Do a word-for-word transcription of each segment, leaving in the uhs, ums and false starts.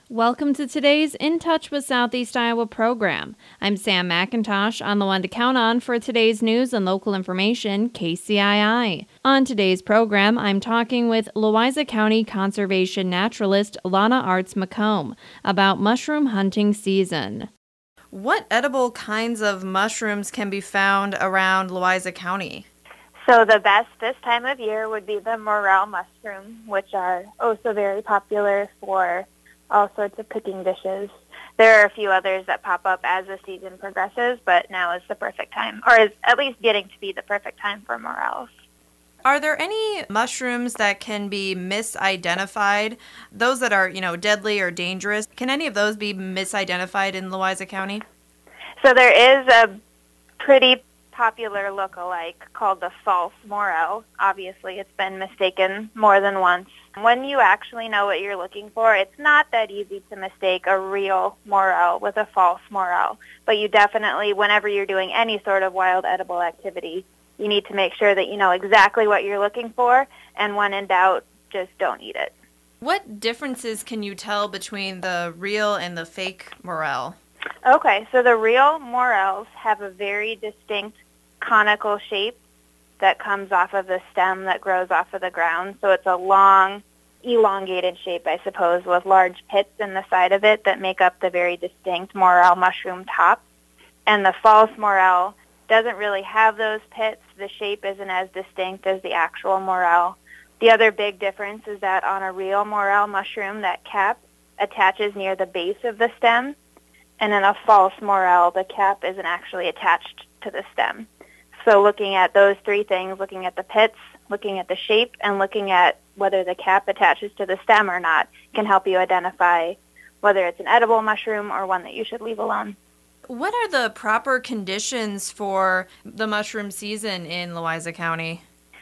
Welcome to today's In Touch with Southeast Iowa program. I'm Sam McIntosh, on the one to count on for today's news and local information, K C I I. On today's program, I'm talking with Louisa County Conservation Naturalist Lana Arts McComb about mushroom hunting season. What edible kinds of mushrooms can be found around Louisa County? So the best this time of year would be the morel mushroom, which are also very popular for all sorts of cooking dishes. There are a few others that pop up as the season progresses, but now is the perfect time, or is at least getting to be the perfect time for morels. Are there any mushrooms that can be misidentified? Those that are, you know, deadly or dangerous, can any of those be misidentified in Louisa County? So there is a pretty popular look-alike called the false morel. Obviously, it's been mistaken more than once. When you actually know what you're looking for, it's not that easy to mistake a real morel with a false morel. But you definitely, whenever you're doing any sort of wild edible activity, you need to make sure that you know exactly what you're looking for, and when in doubt, just don't eat it. What differences can you tell between the real and the fake morel? Okay, so the real morels have a very distinct conical shape that comes off of the stem that grows off of the ground. So it's a long, elongated shape, I suppose, with large pits in the side of it that make up the very distinct morel mushroom top. And the false morel doesn't really have those pits. The shape isn't as distinct as the actual morel. The other big difference is that on a real morel mushroom, that cap attaches near the base of the stem, and in a false morel, the cap isn't actually attached to the stem. So looking at those three things, looking at the pits, looking at the shape, and looking at whether the cap attaches to the stem or not can help you identify whether it's an edible mushroom or one that you should leave alone. What are the proper conditions for the mushroom season in Louisa County?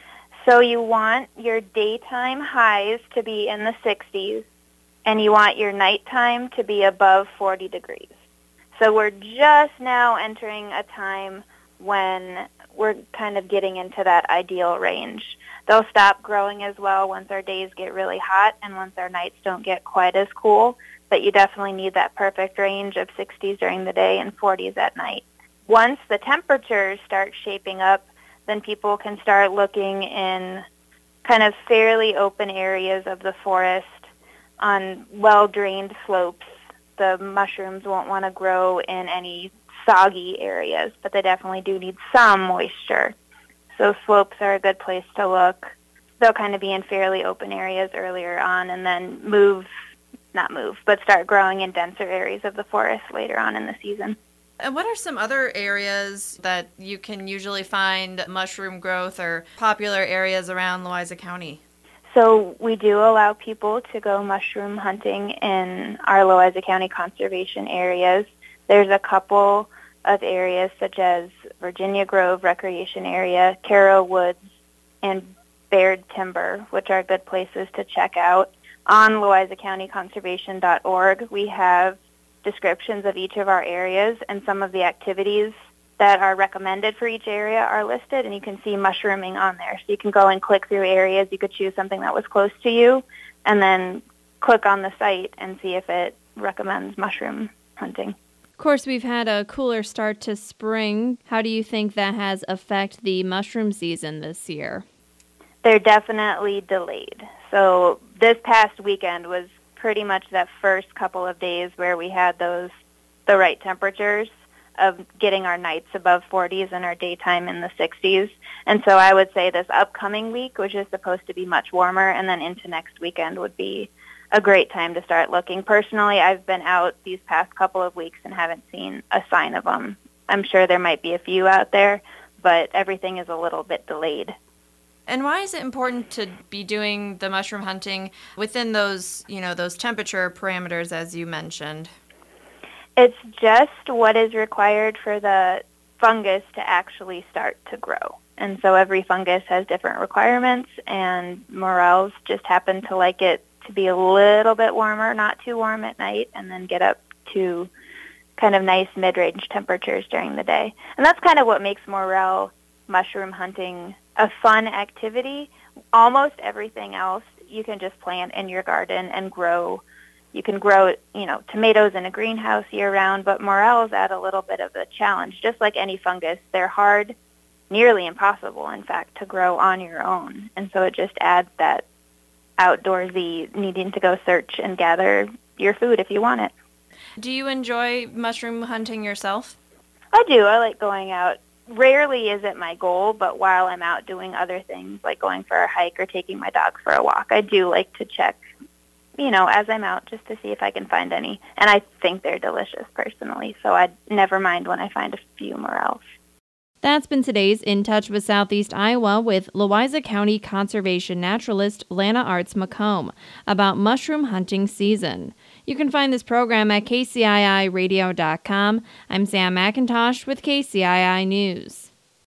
So you want your daytime highs to be in the sixties, and you want your nighttime to be above forty degrees. So we're just now entering a time when we're kind of getting into that ideal range. They'll stop growing as well once our days get really hot and once our nights don't get quite as cool, but you definitely need that perfect range of sixties during the day and forties at night. Once the temperatures start shaping up, then people can start looking in kind of fairly open areas of the forest on well-drained slopes. The mushrooms won't want to grow in any soggy areas, but they definitely do need some moisture. So slopes are a good place to look. They'll kind of be in fairly open areas earlier on and then move, not move, but start growing in denser areas of the forest later on in the season. And what are some other areas that you can usually find mushroom growth or popular areas around Louisa County? So we do allow people to go mushroom hunting in our Louisa County conservation areas. There's a couple of areas such as Virginia Grove Recreation Area, Carroll Woods, and Baird Timber, which are good places to check out. On louisa county conservation dot org, we have descriptions of each of our areas, and some of the activities that are recommended for each area are listed, and you can see mushrooming on there. So you can go and click through areas. You could choose something that was close to you, and then click on the site and see if it recommends mushroom hunting. Of course, we've had a cooler start to spring. How do you think that has affected the mushroom season this year? They're definitely delayed. So this past weekend was pretty much that first couple of days where we had those the right temperatures of getting our nights above forties and our daytime in the sixties. And so I would say this upcoming week, which is supposed to be much warmer, and then into next weekend would be a great time to start looking. Personally, I've been out these past couple of weeks and haven't seen a sign of them. I'm sure there might be a few out there, but everything is a little bit delayed. And why is it important to be doing the mushroom hunting within those, you know, those temperature parameters as you mentioned? It's just what is required for the fungus to actually start to grow. And so every fungus has different requirements, and morels just happen to like it to be a little bit warmer, not too warm at night, and then get up to kind of nice mid-range temperatures during the day. And that's kind of what makes morel mushroom hunting a fun activity. Almost everything else you can just plant in your garden and grow You can grow, you know, tomatoes in a greenhouse year-round, but morels add a little bit of a challenge. Just like any fungus, they're hard, nearly impossible, in fact, to grow on your own. And so it just adds that outdoorsy needing to go search and gather your food if you want it. Do you enjoy mushroom hunting yourself? I do. I like going out. Rarely is it my goal, but while I'm out doing other things, like going for a hike or taking my dog for a walk, I do like to check, you know, as I'm out just to see if I can find any. And I think they're delicious personally, so I'd never mind when I find a few morels. That's been today's In Touch with Southeast Iowa with Louisa County Conservation Naturalist Lana Arts McComb about mushroom hunting season. You can find this program at K C I I radio dot com. I'm Sam McIntosh with K C I I News.